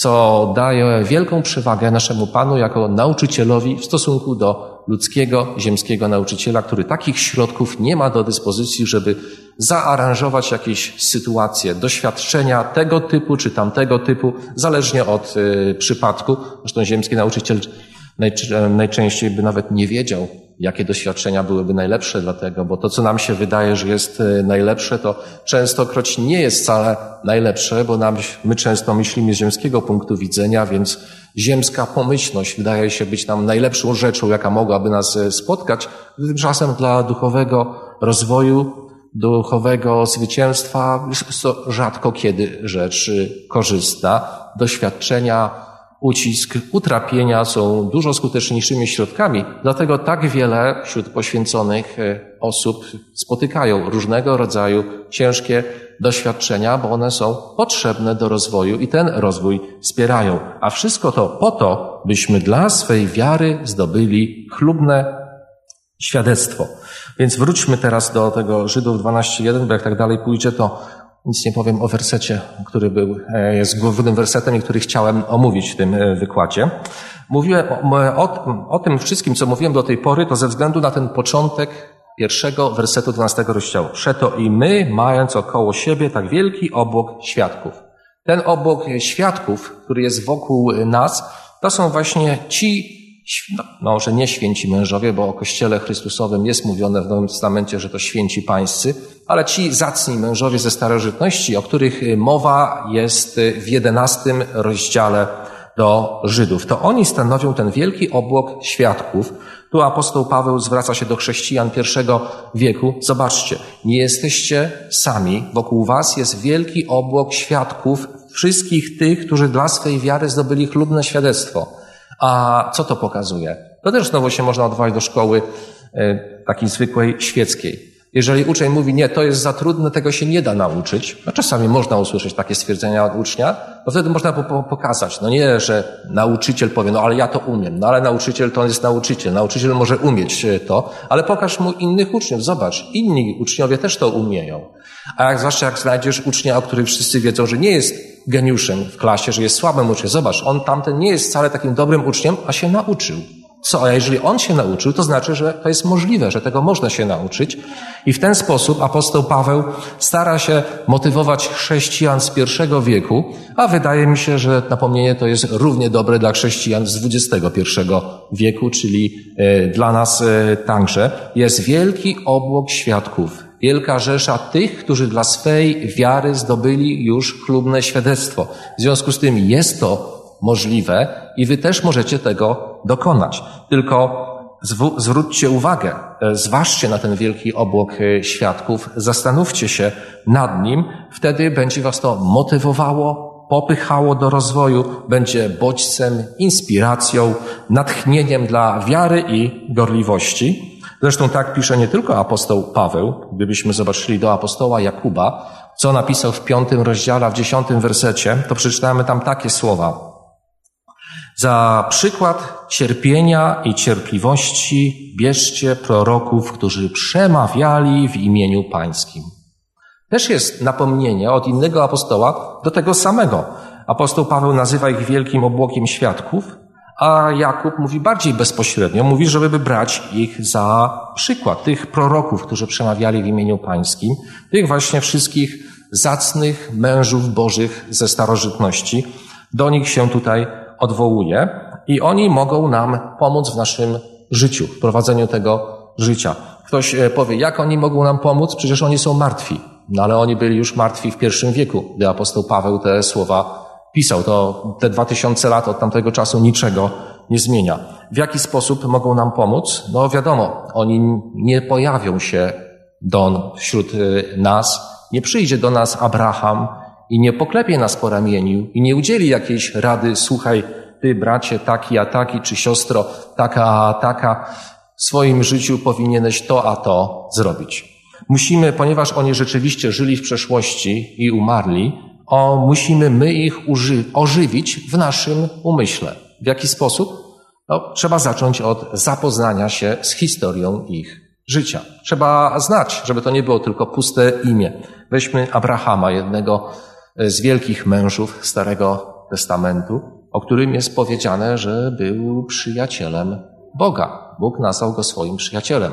Speaker 1: co daje wielką przewagę naszemu Panu jako nauczycielowi w stosunku do ludzkiego, ziemskiego nauczyciela, który takich środków nie ma do dyspozycji, żeby zaaranżować jakieś sytuacje, doświadczenia tego typu czy tamtego typu, zależnie od y, przypadku. Zresztą ziemski nauczyciel najczę- najczęściej by nawet nie wiedział, jakie doświadczenia byłyby najlepsze dla tego, bo to, co nam się wydaje, że jest najlepsze, to częstokroć nie jest wcale najlepsze, bo nam, my często myślimy z ziemskiego punktu widzenia, więc ziemska pomyślność wydaje się być nam najlepszą rzeczą, jaka mogłaby nas spotkać. Tymczasem dla duchowego rozwoju, duchowego zwycięstwa jest to rzadko kiedy rzecz korzystna. Doświadczenia, ucisk, utrapienia są dużo skuteczniejszymi środkami, dlatego tak wiele wśród poświęconych osób spotykają różnego rodzaju ciężkie doświadczenia, bo one są potrzebne do rozwoju i ten rozwój wspierają. A wszystko to po to, byśmy dla swej wiary zdobyli chlubne świadectwo. Więc wróćmy teraz do tego Żydów dwanaście jeden, bo jak tak dalej pójdzie, to nic nie powiem o wersecie, który był, jest głównym wersetem i który chciałem omówić w tym wykładzie. Mówiłem o, o, o tym wszystkim, co mówiłem do tej pory, to ze względu na ten początek pierwszego wersetu dwunastego rozdziału. Przeto i my, mając około siebie tak wielki obłok świadków. Ten obłok świadków, który jest wokół nas, to są właśnie ci, no może nie święci mężowie, bo o Kościele Chrystusowym jest mówione w Nowym Testamencie, że to święci pańscy, ale ci zacni mężowie ze starożytności, o których mowa jest w jedenastym rozdziale do Żydów. To oni stanowią ten wielki obłok świadków. Tu apostoł Paweł zwraca się do chrześcijan pierwszego wieku. Zobaczcie, nie jesteście sami. Wokół was jest wielki obłok świadków wszystkich tych, którzy dla swej wiary zdobyli chlubne świadectwo. A co to pokazuje? To też znowu się można odwołać do szkoły e, takiej zwykłej świeckiej. Jeżeli uczeń mówi, nie, to jest za trudne, tego się nie da nauczyć, no czasami można usłyszeć takie stwierdzenia od ucznia, to wtedy można po- pokazać, no nie, że nauczyciel powie, no ale ja to umiem, no ale nauczyciel to jest nauczyciel, nauczyciel może umieć to, ale pokaż mu innych uczniów, zobacz, inni uczniowie też to umieją. A jak, zwłaszcza jak znajdziesz ucznia, o którym wszyscy wiedzą, że nie jest geniuszem w klasie, że jest słabym uczniem, zobacz, on tamten nie jest wcale takim dobrym uczniem, a się nauczył. Co, a jeżeli on się nauczył, to znaczy, że to jest możliwe, że tego można się nauczyć. I w ten sposób apostoł Paweł stara się motywować chrześcijan z pierwszego wieku, a wydaje mi się, że napomnienie to jest równie dobre dla chrześcijan z dwudziestego pierwszego wieku, czyli dla nas także. Jest wielki obłok świadków, wielka rzesza tych, którzy dla swej wiary zdobyli już chlubne świadectwo. W związku z tym jest to możliwe i wy też możecie tego dokonać. Tylko zw- zwróćcie uwagę, zważcie na ten wielki obłok świadków, zastanówcie się nad nim, wtedy będzie was to motywowało, popychało do rozwoju, będzie bodźcem, inspiracją, natchnieniem dla wiary i gorliwości. Zresztą tak pisze nie tylko apostoł Paweł, gdybyśmy zobaczyli do apostoła Jakuba, co napisał w piątym rozdziale, a w dziesiątym wersecie, to przeczytamy tam takie słowa. Za przykład cierpienia i cierpliwości bierzcie proroków, którzy przemawiali w imieniu Pańskim. Też jest napomnienie od innego apostoła do tego samego. Apostoł Paweł nazywa ich wielkim obłokiem świadków, a Jakub mówi bardziej bezpośrednio, mówi, żeby brać ich za przykład, tych proroków, którzy przemawiali w imieniu Pańskim, tych właśnie wszystkich zacnych mężów bożych ze starożytności. Do nich się tutaj odwołuje i oni mogą nam pomóc w naszym życiu, w prowadzeniu tego życia. Ktoś powie, jak oni mogą nam pomóc? Przecież oni są martwi. No ale oni byli już martwi w pierwszym wieku, gdy apostoł Paweł te słowa pisał. To te dwa tysiące lat od tamtego czasu niczego nie zmienia. W jaki sposób mogą nam pomóc? No wiadomo, oni nie pojawią się do, wśród nas, nie przyjdzie do nas Abraham i nie poklepie nas po ramieniu i nie udzieli jakiejś rady, słuchaj, ty bracie taki a taki, czy siostro taka a taka, w swoim życiu powinieneś to a to zrobić. Musimy, ponieważ oni rzeczywiście żyli w przeszłości i umarli, o, musimy my ich uży- ożywić w naszym umyśle. W jaki sposób? No, trzeba zacząć od zapoznania się z historią ich życia. Trzeba znać, żeby to nie było tylko puste imię. Weźmy Abrahama, jednego z wielkich mężów Starego Testamentu, o którym jest powiedziane, że był przyjacielem Boga. Bóg nazwał go swoim przyjacielem.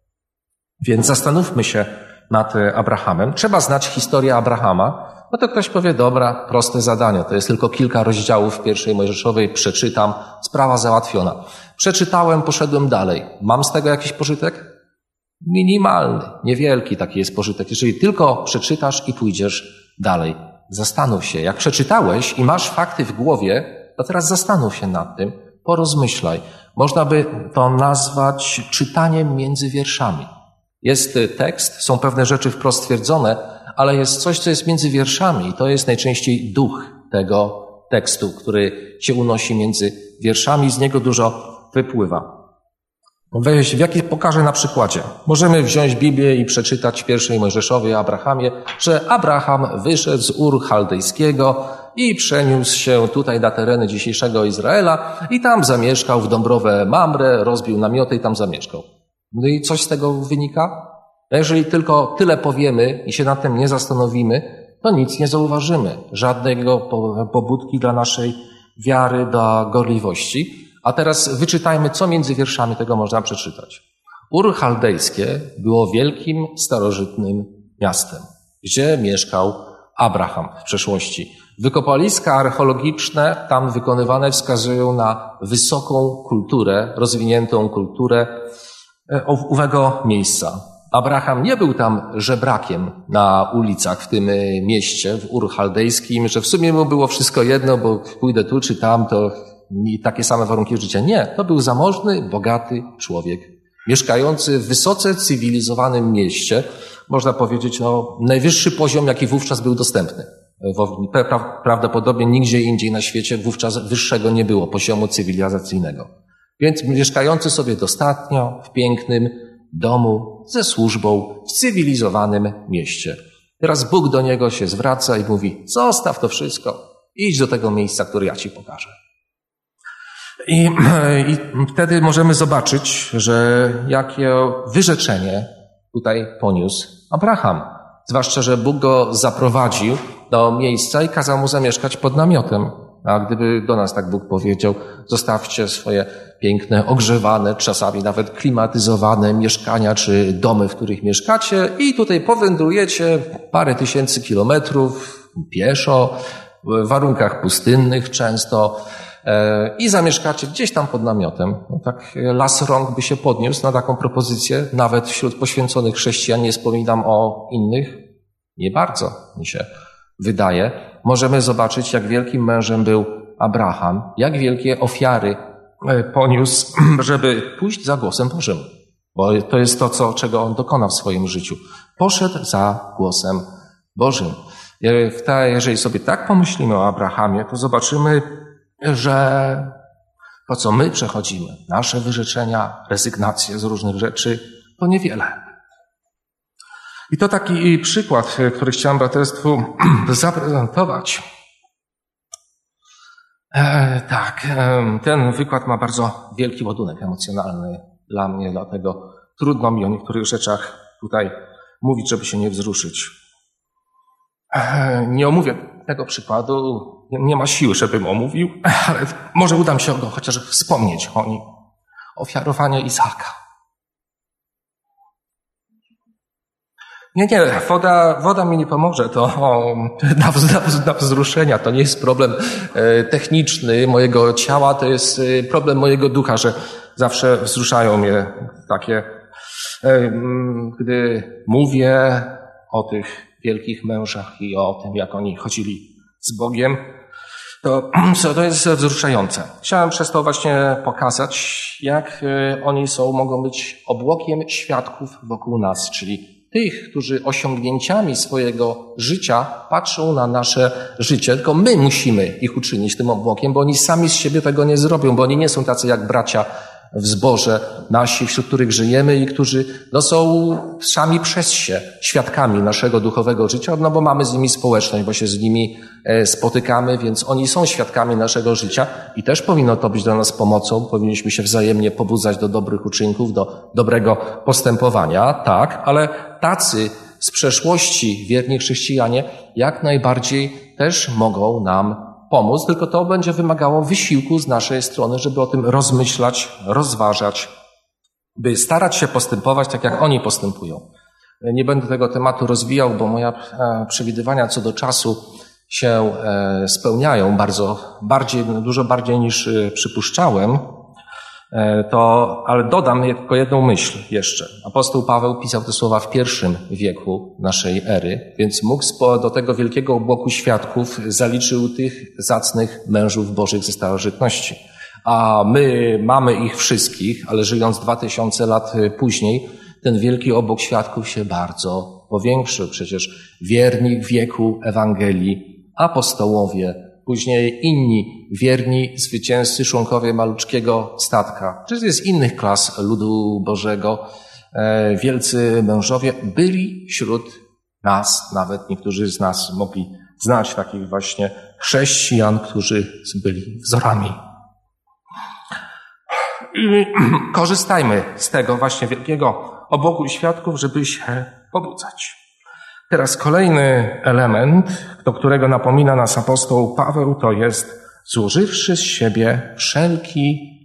Speaker 1: Więc zastanówmy się nad Abrahamem. Trzeba znać historię Abrahama. No to ktoś powie, dobra, proste zadanie. To jest tylko kilka rozdziałów pierwszej Mojżeszowej. Przeczytam, sprawa załatwiona. Przeczytałem, poszedłem dalej. Mam z tego jakiś pożytek? Minimalny, niewielki taki jest pożytek. Jeżeli tylko przeczytasz i pójdziesz dalej. Zastanów się, jak przeczytałeś i masz fakty w głowie, to teraz zastanów się nad tym, porozmyślaj. Można by to nazwać czytaniem między wierszami. Jest tekst, są pewne rzeczy wprost stwierdzone, ale jest coś, co jest między wierszami i to jest najczęściej duch tego tekstu, który się unosi między wierszami, z niego dużo wypływa. Weź, w jaki pokażę na przykładzie. Możemy wziąć Biblię i przeczytać w pierwszej Mojżeszowej o Abrahamie, że Abraham wyszedł z Ur Chaldejskiego i przeniósł się tutaj na tereny dzisiejszego Izraela i tam zamieszkał w Dąbrowę Mamre, rozbił namioty i tam zamieszkał. No i coś z tego wynika? No jeżeli tylko tyle powiemy i się nad tym nie zastanowimy, to nic nie zauważymy. Żadnego pobudki dla naszej wiary, dla gorliwości. A teraz wyczytajmy, co między wierszami tego można przeczytać. Ur Chaldejskie było wielkim, starożytnym miastem, gdzie mieszkał Abraham w przeszłości. Wykopaliska archeologiczne tam wykonywane wskazują na wysoką kulturę, rozwiniętą kulturę owego miejsca. Abraham nie był tam żebrakiem na ulicach w tym mieście, w Ur Chaldejskim, że w sumie mu było wszystko jedno, bo pójdę tu czy tam, to takie same warunki życia. Nie, to był zamożny, bogaty człowiek, mieszkający w wysoce cywilizowanym mieście, można powiedzieć, no, najwyższy poziom, jaki wówczas był dostępny. Prawdopodobnie nigdzie indziej na świecie wówczas wyższego nie było poziomu cywilizacyjnego. Więc mieszkający sobie dostatnio, w pięknym domu, ze służbą, w cywilizowanym mieście. Teraz Bóg do niego się zwraca i mówi, zostaw to wszystko, idź do tego miejsca, które ja ci pokażę. I, I wtedy możemy zobaczyć, że jakie wyrzeczenie tutaj poniósł Abraham. Zwłaszcza, że Bóg go zaprowadził do miejsca i kazał mu zamieszkać pod namiotem. A gdyby do nas tak Bóg powiedział, zostawcie swoje piękne, ogrzewane, czasami nawet klimatyzowane mieszkania czy domy, w których mieszkacie i tutaj powędrujecie parę tysięcy kilometrów pieszo, w warunkach pustynnych często i zamieszkacie gdzieś tam pod namiotem. No tak las rąk by się podniósł na taką propozycję. Nawet wśród poświęconych chrześcijan, nie wspominam o innych, nie bardzo mi się wydaje. Możemy zobaczyć, jak wielkim mężem był Abraham, jak wielkie ofiary poniósł, żeby pójść za głosem Bożym. Bo to jest to, co, czego on dokonał w swoim życiu. Poszedł za głosem Bożym. Jeżeli sobie tak pomyślimy o Abrahamie, to zobaczymy, że to, co my przechodzimy, nasze wyrzeczenia, rezygnacje z różnych rzeczy, to niewiele. I to taki przykład, który chciałem braterstwu zaprezentować. E, tak, e, ten wykład ma bardzo wielki ładunek emocjonalny dla mnie, dlatego trudno mi o niektórych rzeczach tutaj mówić, żeby się nie wzruszyć. E, nie omówię tego przykładu, nie, nie ma siły, żebym omówił, ale może uda mi się go chociaż wspomnieć o nim. Ofiarowanie Izaaka. Nie, nie, woda, woda mi nie pomoże, to o, na, na, na wzruszenia, to nie jest problem e, techniczny mojego ciała, to jest e, problem mojego ducha, że zawsze wzruszają mnie takie, e, gdy mówię o tych wielkich mężach i o tym, jak oni chodzili z Bogiem, to, to jest wzruszające. Chciałem przez to właśnie pokazać, jak e, oni są, mogą być obłokiem świadków wokół nas, czyli tych, którzy osiągnięciami swojego życia patrzą na nasze życie, tylko my musimy ich uczynić tym obłokiem, bo oni sami z siebie tego nie zrobią, bo oni nie są tacy jak bracia w zborze nasi, wśród których żyjemy i którzy no, są sami przez się świadkami naszego duchowego życia, no bo mamy z nimi społeczność, bo się z nimi e, spotykamy, więc oni są świadkami naszego życia i też powinno to być dla nas pomocą, powinniśmy się wzajemnie pobudzać do dobrych uczynków, do dobrego postępowania, tak, ale tacy z przeszłości wierni chrześcijanie jak najbardziej też mogą nam pomóc, tylko to będzie wymagało wysiłku z naszej strony, żeby o tym rozmyślać, rozważać, by starać się postępować tak, jak oni postępują. Nie będę tego tematu rozwijał, bo moje przewidywania co do czasu się spełniają bardzo, bardziej, dużo bardziej niż przypuszczałem. To, ale dodam tylko jedną myśl jeszcze. Apostoł Paweł pisał te słowa w pierwszym wieku naszej ery, więc mógł do tego wielkiego obłoku świadków zaliczył tych zacnych mężów bożych ze starożytności. A my mamy ich wszystkich, ale żyjąc dwa tysiące lat później, ten wielki obłok świadków się bardzo powiększył. Przecież wierni w wieku Ewangelii, apostołowie, później inni wierni zwycięzcy, członkowie maluczkiego statka, czy z innych klas ludu Bożego, e, wielcy mężowie byli wśród nas, nawet niektórzy z nas mogli znać takich właśnie chrześcijan, którzy byli wzorami. I korzystajmy z tego właśnie wielkiego obłoku świadków, żeby się pobudzać. Teraz kolejny element, do którego napomina nas apostoł Paweł, to jest złożywszy z siebie wszelki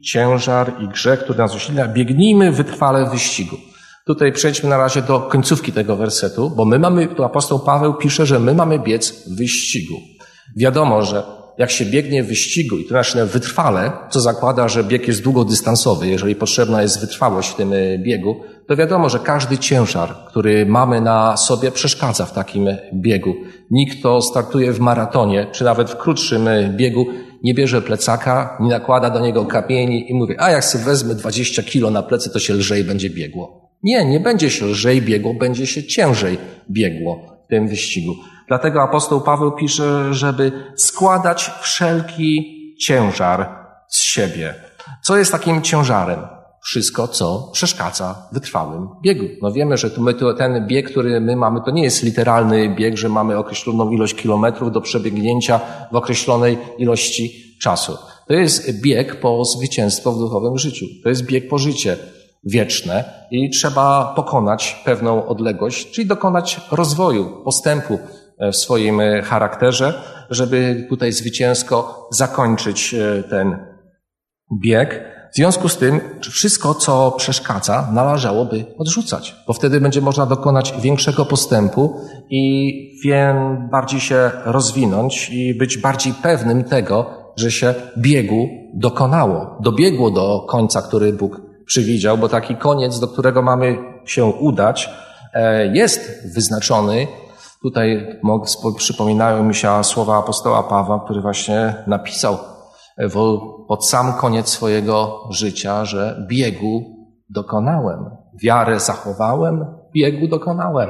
Speaker 1: ciężar i grzech, który nas usila. Biegnijmy wytrwale w wyścigu. Tutaj przejdźmy na razie do końcówki tego wersetu, bo my mamy, tu apostoł Paweł pisze, że my mamy biec w wyścigu. Wiadomo, że jak się biegnie w wyścigu i to znaczy wytrwale, co zakłada, że bieg jest długodystansowy, jeżeli potrzebna jest wytrwałość w tym biegu, to wiadomo, że każdy ciężar, który mamy na sobie, przeszkadza w takim biegu. Nikt, kto startuje w maratonie, czy nawet w krótszym biegu, nie bierze plecaka, nie nakłada do niego kamieni i mówi, a jak sobie wezmę dwadzieścia kilo na plecy, to się lżej będzie biegło. Nie, nie będzie się lżej biegło, będzie się ciężej biegło w tym wyścigu. Dlatego apostoł Paweł pisze, żeby składać wszelki ciężar z siebie. Co jest takim ciężarem? Wszystko, co przeszkadza w wytrwałym biegu. No wiemy, że tu my, tu, ten bieg, który my mamy, to nie jest literalny bieg, że mamy określoną ilość kilometrów do przebiegnięcia w określonej ilości czasu. To jest bieg po zwycięstwo w duchowym życiu. To jest bieg po życie wieczne i trzeba pokonać pewną odległość, czyli dokonać rozwoju, postępu w swoim charakterze, żeby tutaj zwycięsko zakończyć ten bieg. W związku z tym wszystko, co przeszkadza, należałoby odrzucać, bo wtedy będzie można dokonać większego postępu i wiem, bardziej się rozwinąć i być bardziej pewnym tego, że się biegu dokonało, dobiegło do końca, który Bóg przewidział, bo taki koniec, do którego mamy się udać, jest wyznaczony. Tutaj przypominają mi się słowa apostoła Pawła, który właśnie napisał pod sam koniec swojego życia, że biegu dokonałem, wiarę zachowałem, biegu dokonałem.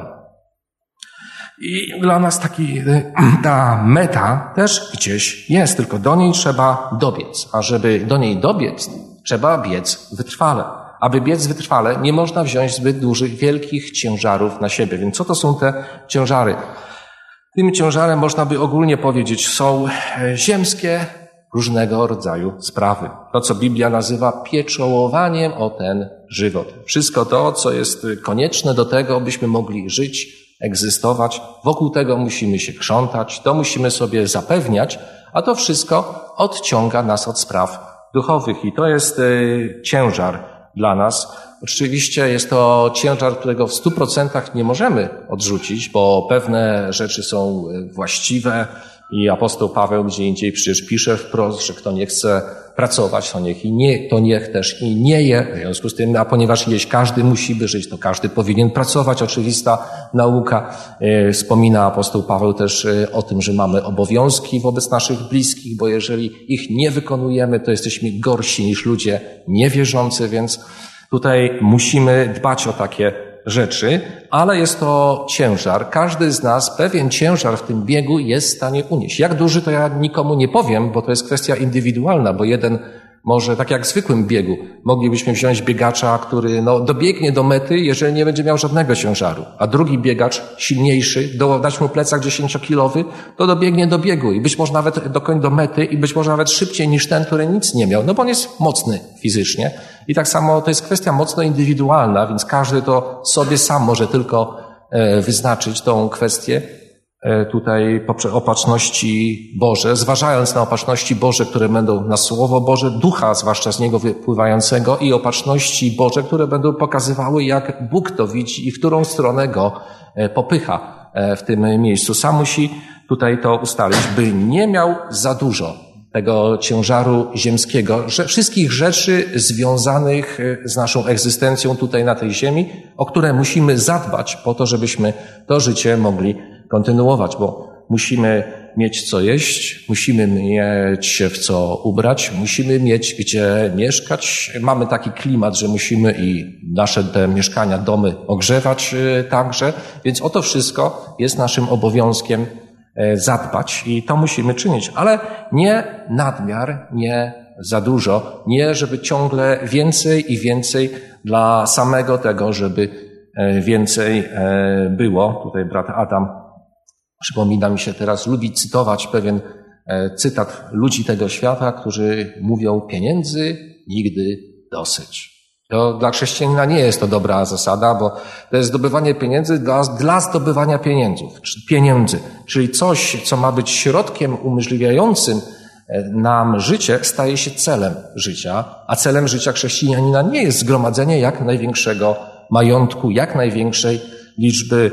Speaker 1: I dla nas taki, ta meta też gdzieś jest, tylko do niej trzeba dobiec, a żeby do niej dobiec, trzeba biec wytrwale. Aby biec wytrwale, nie można wziąć zbyt dużych, wielkich ciężarów na siebie. Więc co to są te ciężary? Tym ciężarem można by ogólnie powiedzieć są ziemskie różnego rodzaju sprawy. To, co Biblia nazywa pieczołowaniem o ten żywot. Wszystko to, co jest konieczne do tego, byśmy mogli żyć, egzystować. Wokół tego musimy się krzątać, to musimy sobie zapewniać, a to wszystko odciąga nas od spraw duchowych. I to jest ciężar dla nas. Oczywiście jest to ciężar, którego w stu procentach nie możemy odrzucić, bo pewne rzeczy są właściwe i apostoł Paweł gdzie indziej przecież pisze wprost, że kto nie chce pracować, to niech i nie, to niech też i nie je. W związku z tym, a ponieważ jeść każdy musi by żyć, to każdy powinien pracować. Oczywista nauka. Wspomina apostoł Paweł też o tym, że mamy obowiązki wobec naszych bliskich, bo jeżeli ich nie wykonujemy, to jesteśmy gorsi niż ludzie niewierzący, więc tutaj musimy dbać o takie rzeczy, ale jest to ciężar. Każdy z nas pewien ciężar w tym biegu jest w stanie unieść. Jak duży, to ja nikomu nie powiem, bo to jest kwestia indywidualna, bo jeden może, tak jak w zwykłym biegu, moglibyśmy wziąć biegacza, który no, dobiegnie do mety, jeżeli nie będzie miał żadnego ciężaru, a drugi biegacz, silniejszy, do, dać mu plecak dziesięciokilowy, to dobiegnie do biegu i być może nawet do, do mety i być może nawet szybciej niż ten, który nic nie miał, no bo on jest mocny fizycznie. I tak samo to jest kwestia mocno indywidualna, więc każdy to sobie sam może tylko wyznaczyć tą kwestię tutaj opatrzności Boże, zważając na opatrzności Boże, które będą na Słowo Boże, ducha zwłaszcza z niego wypływającego i opatrzności Boże, które będą pokazywały, jak Bóg to widzi i w którą stronę go popycha w tym miejscu. Sam musi tutaj to ustalić, by nie miał za dużo tego ciężaru ziemskiego, że wszystkich rzeczy związanych z naszą egzystencją tutaj na tej ziemi, o które musimy zadbać po to, żebyśmy to życie mogli kontynuować, bo musimy mieć co jeść, musimy mieć się w co ubrać, musimy mieć gdzie mieszkać. Mamy taki klimat, że musimy i nasze te mieszkania, domy ogrzewać także, więc o to wszystko jest naszym obowiązkiem zadbać i to musimy czynić, ale nie nadmiar, nie za dużo, nie żeby ciągle więcej i więcej dla samego tego, żeby więcej było. Tutaj brat Adam, przypomina mi się teraz, lubi cytować pewien cytat ludzi tego świata, którzy mówią: pieniędzy nigdy dosyć. To dla chrześcijanina nie jest to dobra zasada, bo to jest zdobywanie pieniędzy dla, dla zdobywania pieniędzy, pieniędzy, czyli coś, co ma być środkiem umożliwiającym nam życie staje się celem życia, a celem życia chrześcijanina nie jest zgromadzenie jak największego majątku, jak największej liczby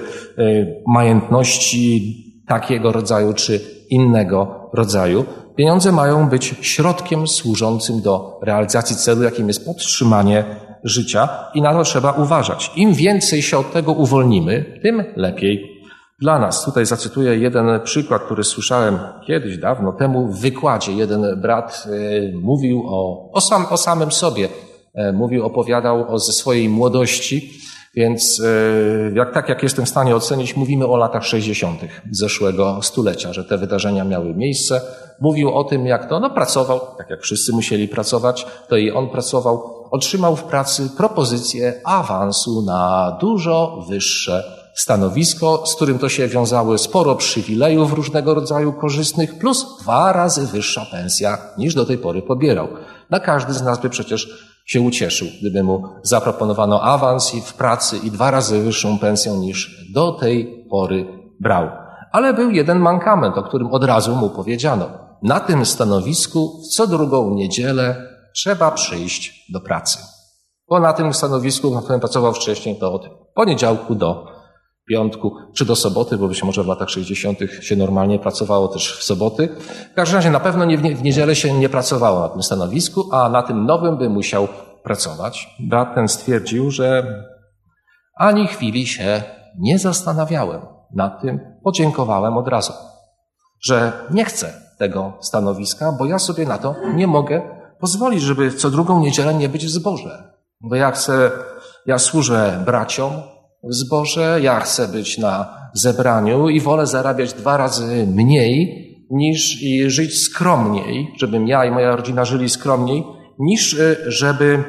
Speaker 1: majątności takiego rodzaju czy innego rodzaju. Pieniądze mają być środkiem służącym do realizacji celu, jakim jest podtrzymanie życia i na to trzeba uważać. Im więcej się od tego uwolnimy, tym lepiej dla nas. Tutaj zacytuję jeden przykład, który słyszałem kiedyś, dawno temu w wykładzie. Jeden brat y, mówił o, o, sam, o samym sobie, y, mówił, opowiadał o, ze swojej młodości, więc y, jak, tak jak jestem w stanie ocenić, mówimy o latach sześćdziesiątych zeszłego stulecia, że te wydarzenia miały miejsce. Mówił o tym, jak to, no pracował, tak jak wszyscy musieli pracować, to i on pracował, otrzymał w pracy propozycję awansu na dużo wyższe stanowisko, z którym to się wiązały sporo przywilejów różnego rodzaju korzystnych, plus dwa razy wyższa pensja niż do tej pory pobierał. Na każdy z nas by przecież się ucieszył, gdyby mu zaproponowano awans i w pracy i dwa razy wyższą pensję niż do tej pory brał. Ale był jeden mankament, o którym od razu mu powiedziano. Na tym stanowisku w co drugą niedzielę trzeba przyjść do pracy. Bo na tym stanowisku, na którym pracował wcześniej, to od poniedziałku do piątku, czy do soboty, bo być może w latach sześćdziesiątych się normalnie pracowało też w soboty. W każdym razie na pewno nie w, nie, w niedzielę się nie pracowało na tym stanowisku, a na tym nowym by musiał pracować. Brat ten stwierdził, że ani chwili się nie zastanawiałem nad tym, podziękowałem od razu, że nie chcę tego stanowiska, bo ja sobie na to nie mogę pozwolić, żeby co drugą niedzielę nie być w zborze. Bo ja chcę, ja służę braciom w zborze, ja chcę być na zebraniu i wolę zarabiać dwa razy mniej niż i żyć skromniej, żebym ja i moja rodzina żyli skromniej, niż żeby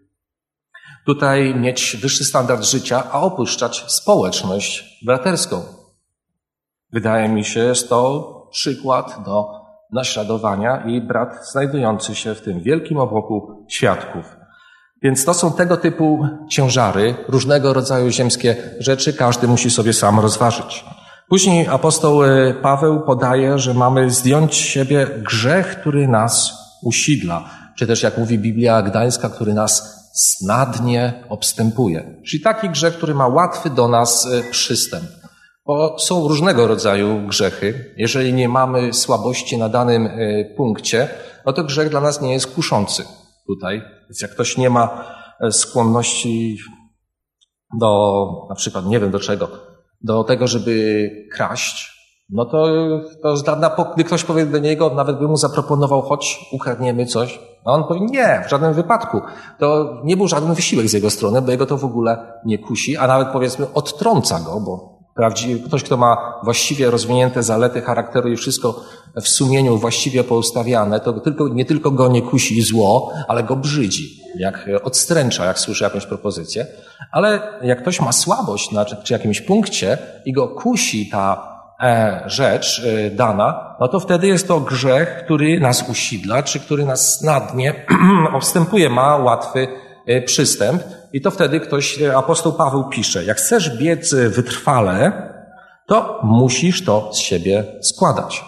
Speaker 1: tutaj mieć wyższy standard życia, a opuszczać społeczność braterską. Wydaje mi się, jest to przykład do naśladowania i brat znajdujący się w tym wielkim obłoku świadków. Więc to są tego typu ciężary, różnego rodzaju ziemskie rzeczy, każdy musi sobie sam rozważyć. Później apostoł Paweł podaje, że mamy zdjąć z siebie grzech, który nas usidla, czy też jak mówi Biblia Gdańska, który nas snadnie obstępuje. Czyli taki grzech, który ma łatwy do nas przystęp. Bo są różnego rodzaju grzechy. Jeżeli nie mamy słabości na danym punkcie, no to grzech dla nas nie jest kuszący tutaj. Więc jak ktoś nie ma skłonności do, na przykład, nie wiem do czego, do tego, żeby kraść, no to, to gdy ktoś powie do niego, nawet by mu zaproponował, chodź, ukradniemy coś, a on powie, nie, w żadnym wypadku. To nie był żaden wysiłek z jego strony, bo jego to w ogóle nie kusi, a nawet powiedzmy odtrąca go, bo prawdziwie ktoś, kto ma właściwie rozwinięte zalety charakteru i wszystko w sumieniu właściwie poustawiane, to tylko, nie tylko go nie kusi zło, ale go brzydzi, jak odstręcza, jak słyszy jakąś propozycję. Ale jak ktoś ma słabość na czy, czy jakimś punkcie i go kusi ta e, rzecz e, dana, no to wtedy jest to grzech, który nas usidla, czy który nas snadnie obstępuje, ma łatwy e, przystęp. I to wtedy ktoś, apostoł Paweł pisze, jak chcesz biec wytrwale, to musisz to z siebie składać.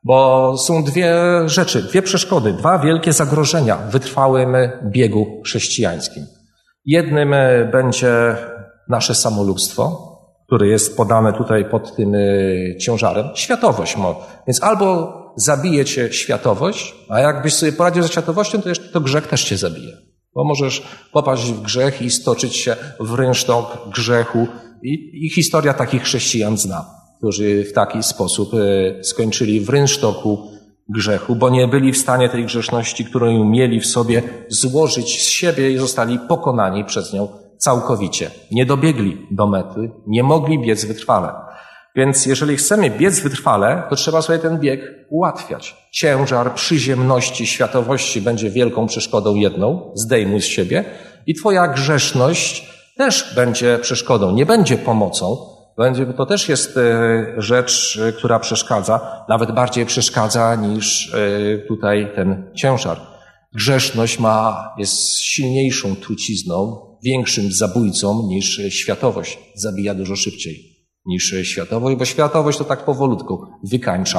Speaker 1: Bo są dwie rzeczy, dwie przeszkody, dwa wielkie zagrożenia w wytrwałym biegu chrześcijańskim. Jednym będzie nasze samolubstwo, które jest podane tutaj pod tym ciężarem, światowość. Więc albo zabije cię światowość, a jakbyś sobie poradził ze światowością, to jeszcze to grzech też cię zabije. Bo możesz popaść w grzech i stoczyć się w rynsztok grzechu. I, i historia takich chrześcijan zna, którzy w taki sposób e, skończyli w rynsztoku grzechu, bo nie byli w stanie tej grzeszności, którą mieli w sobie, złożyć z siebie i zostali pokonani przez nią całkowicie. Nie dobiegli do mety, nie mogli biec wytrwale. Więc jeżeli chcemy biec wytrwale, to trzeba sobie ten bieg ułatwiać. Ciężar przyziemności, światowości będzie wielką przeszkodą jedną, zdejmuj z siebie, i twoja grzeszność też będzie przeszkodą, nie będzie pomocą. Będzie, to też jest rzecz, która przeszkadza, nawet bardziej przeszkadza niż tutaj ten ciężar. Grzeszność ma, jest silniejszą trucizną, większym zabójcą niż światowość. Zabija dużo szybciej niż światowość, bo światowość to tak powolutku wykańcza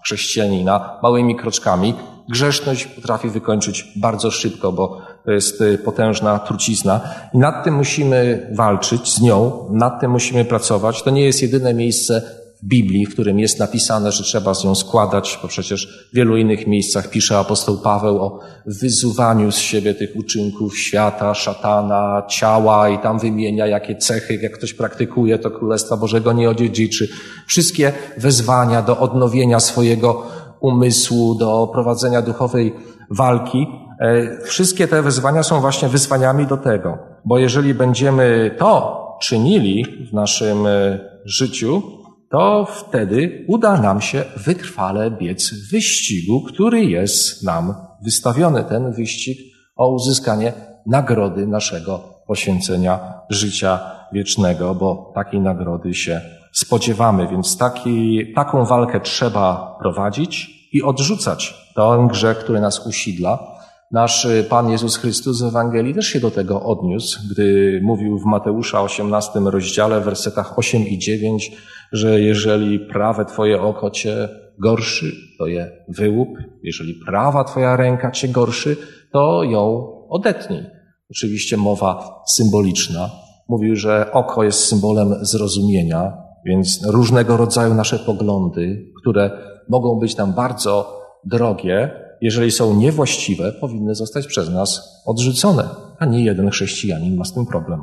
Speaker 1: chrześcijanina małymi kroczkami. Grzeszność potrafi wykończyć bardzo szybko, bo to jest potężna trucizna i nad tym musimy walczyć, z nią, nad tym musimy pracować. To nie jest jedyne miejsce w Biblii, w którym jest napisane, że trzeba z nią składać, bo przecież w wielu innych miejscach pisze apostoł Paweł o wyzuwaniu z siebie tych uczynków świata, szatana, ciała i tam wymienia, jakie cechy, jak ktoś praktykuje, to Królestwa Bożego nie odziedziczy. Wszystkie wezwania do odnowienia swojego umysłu, do prowadzenia duchowej walki, wszystkie te wezwania są właśnie wyzwaniami do tego, bo jeżeli będziemy to czynili w naszym życiu, to wtedy uda nam się wytrwale biec w wyścigu, który jest nam wystawiony. Ten wyścig o uzyskanie nagrody naszego poświęcenia życia wiecznego, bo takiej nagrody się spodziewamy. Więc taki, taką walkę trzeba prowadzić i odrzucać ten grzech, który nas usidla. Nasz Pan Jezus Chrystus w Ewangelii też się do tego odniósł, gdy mówił w Mateusza osiemnastym rozdziale, w wersetach osiem i dziewięć, że jeżeli prawe twoje oko cię gorszy, to je wyłup. Jeżeli prawa twoja ręka cię gorszy, to ją odetnij. Oczywiście mowa symboliczna. Mówił, że oko jest symbolem zrozumienia, więc różnego rodzaju nasze poglądy, które mogą być nam bardzo drogie, jeżeli są niewłaściwe, powinny zostać przez nas odrzucone. A nie jeden chrześcijanin ma z tym problem.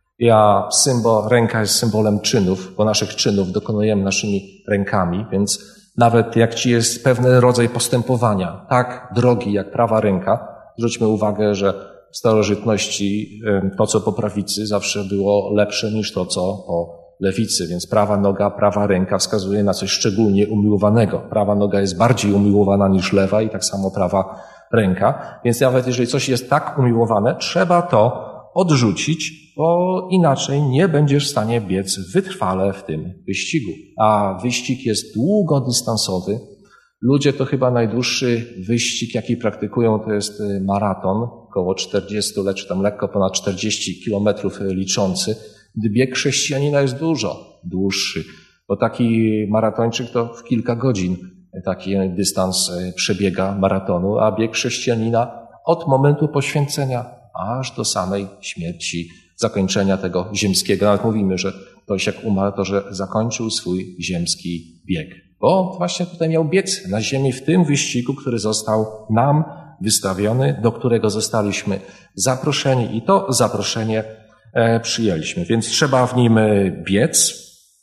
Speaker 1: Ja, symbol, ręka jest symbolem czynów, bo naszych czynów dokonujemy naszymi rękami, więc nawet jak ci jest pewien rodzaj postępowania, tak drogi jak prawa ręka, zwróćmy uwagę, że w starożytności to, co po prawicy, zawsze było lepsze niż to, co po lewicy, więc prawa noga, prawa ręka wskazuje na coś szczególnie umiłowanego. Prawa noga jest bardziej umiłowana niż lewa i tak samo prawa ręka, więc nawet jeżeli coś jest tak umiłowane, trzeba to odrzucić, bo inaczej nie będziesz w stanie biec wytrwale w tym wyścigu. A wyścig jest długodystansowy. Ludzie to chyba najdłuższy wyścig, jaki praktykują, to jest maraton, około czterdzieści, lecz tam lekko ponad czterdzieści kilometrów liczący, gdy bieg chrześcijanina jest dużo dłuższy, bo taki maratończyk to w kilka godzin taki dystans przebiega maratonu, a bieg chrześcijanina od momentu poświęcenia aż do samej śmierci, zakończenia tego ziemskiego. Nawet mówimy, że ktoś jak umarł, to że zakończył swój ziemski bieg. Bo właśnie tutaj miał biec na ziemi w tym wyścigu, który został nam wystawiony, do którego zostaliśmy zaproszeni i to zaproszenie e, przyjęliśmy. Więc trzeba w nim biec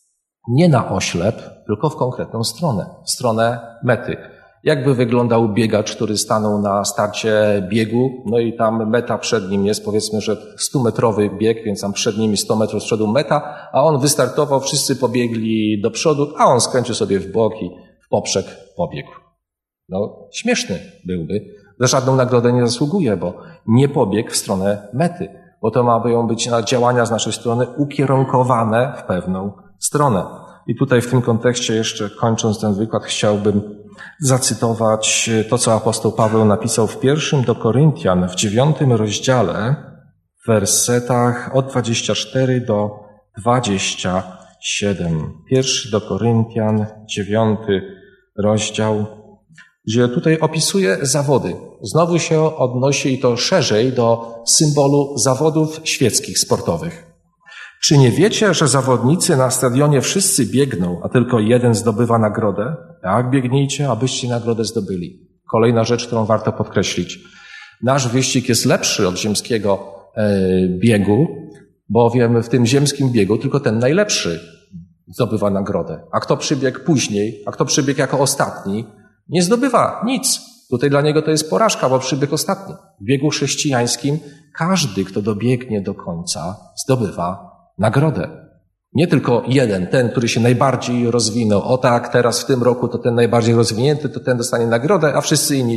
Speaker 1: nie na oślep, tylko w konkretną stronę, w stronę mety. Jakby wyglądał biegacz, który stanął na starcie biegu, no i tam meta przed nim jest, powiedzmy, że stumetrowy bieg, więc tam przed nim sto metrów z przodu meta, a on wystartował, wszyscy pobiegli do przodu, a on skręcił sobie w bok i w poprzek pobiegł. No, śmieszny byłby. Za żadną nagrodę nie zasługuje, bo nie pobiegł w stronę mety, bo to mają być działania z naszej strony ukierunkowane w pewną stronę. I tutaj w tym kontekście jeszcze kończąc ten wykład chciałbym zacytować to, co apostoł Paweł napisał w pierwszym do Koryntian w dziewiątym rozdziale w wersetach od dwudziestego czwartego do dwudziestego siódmego. Pierwszy do Koryntian, dziewiąty rozdział, gdzie tutaj opisuje zawody. Znowu się odnosi i to szerzej do symbolu zawodów świeckich, sportowych. Czy nie wiecie, że zawodnicy na stadionie wszyscy biegną, a tylko jeden zdobywa nagrodę? Tak, biegnijcie, abyście nagrodę zdobyli. Kolejna rzecz, którą warto podkreślić. Nasz wyścig jest lepszy od ziemskiego e, biegu, bowiem w tym ziemskim biegu tylko ten najlepszy zdobywa nagrodę. A kto przybiegł później, a kto przybiegł jako ostatni, nie zdobywa nic. Tutaj dla niego to jest porażka, bo przybiegł ostatni. W biegu chrześcijańskim każdy, kto dobiegnie do końca, zdobywa nagrodę. Nie tylko jeden, ten, który się najbardziej rozwinął. O tak, teraz w tym roku to ten najbardziej rozwinięty, to ten dostanie nagrodę, a wszyscy inni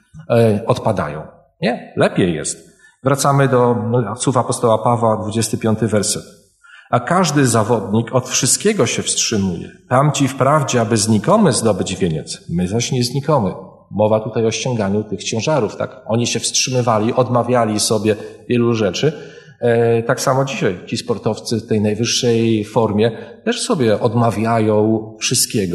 Speaker 1: e, odpadają. Nie, lepiej jest. Wracamy do słów apostoła Pawła, dwudziesty piąty werset. A każdy zawodnik od wszystkiego się wstrzymuje. Tamci wprawdzie, aby znikomy zdobyć wieniec, my zaś nie znikomy. Mowa tutaj o ściąganiu tych ciężarów, tak? Oni się wstrzymywali, odmawiali sobie wielu rzeczy. Tak samo dzisiaj ci sportowcy w tej najwyższej formie też sobie odmawiają wszystkiego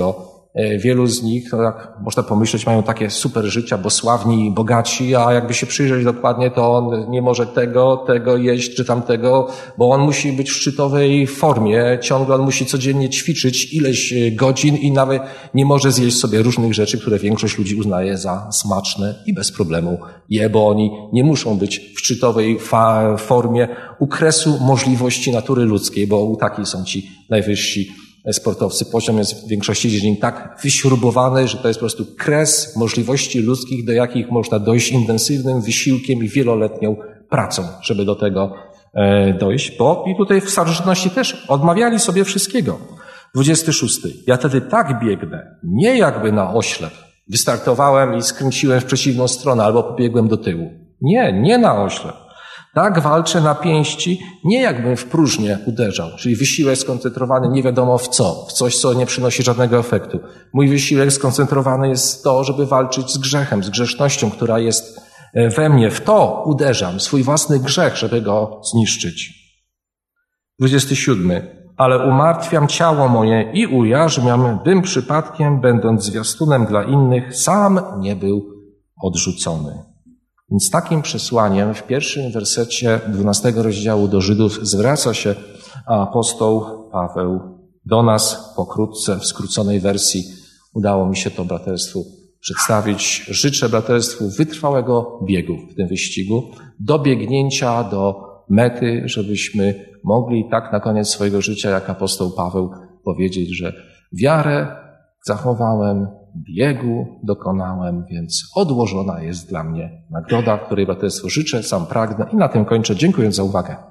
Speaker 1: Wielu z nich, no jak można pomyśleć, mają takie super życia, bo sławni i bogaci, a jakby się przyjrzeć dokładnie, to on nie może tego, tego jeść czy tamtego, bo on musi być w szczytowej formie, ciągle on musi codziennie ćwiczyć ileś godzin i nawet nie może zjeść sobie różnych rzeczy, które większość ludzi uznaje za smaczne i bez problemu je, bo oni nie muszą być w szczytowej fa- formie u kresu możliwości natury ludzkiej, bo u takiej są ci najwyżsi sportowcy. Poziom jest w większości dziedzin tak wyśrubowany, że to jest po prostu kres możliwości ludzkich, do jakich można dojść intensywnym wysiłkiem i wieloletnią pracą, żeby do tego dojść. Bo i tutaj w starożytności też odmawiali sobie wszystkiego. dwudziesty szósty. Ja wtedy tak biegnę, nie jakby na oślep. Wystartowałem i skręciłem w przeciwną stronę albo pobiegłem do tyłu. Nie, nie na oślep. Tak walczę na pięści, nie jakbym w próżnię uderzał, czyli wysiłek skoncentrowany nie wiadomo w co, w coś, co nie przynosi żadnego efektu. Mój wysiłek skoncentrowany jest w to, żeby walczyć z grzechem, z grzesznością, która jest we mnie. W to uderzam, swój własny grzech, żeby go zniszczyć. dwudziesty siódmy. Ale umartwiam ciało moje i ujarzmiam, bym przypadkiem, będąc zwiastunem dla innych, sam nie był odrzucony. Więc takim przesłaniem w pierwszym wersecie dwunastego rozdziału do Żydów zwraca się apostoł Paweł do nas pokrótce, w skróconej wersji. Udało mi się to braterstwu przedstawić. Życzę braterstwu wytrwałego biegu w tym wyścigu, dobiegnięcia do mety, żebyśmy mogli tak na koniec swojego życia, jak apostoł Paweł, powiedzieć, że wiarę zachowałem, biegu dokonałem, więc odłożona jest dla mnie nagroda, której braterstwo życzę, sam pragnę i na tym kończę, dziękując za uwagę.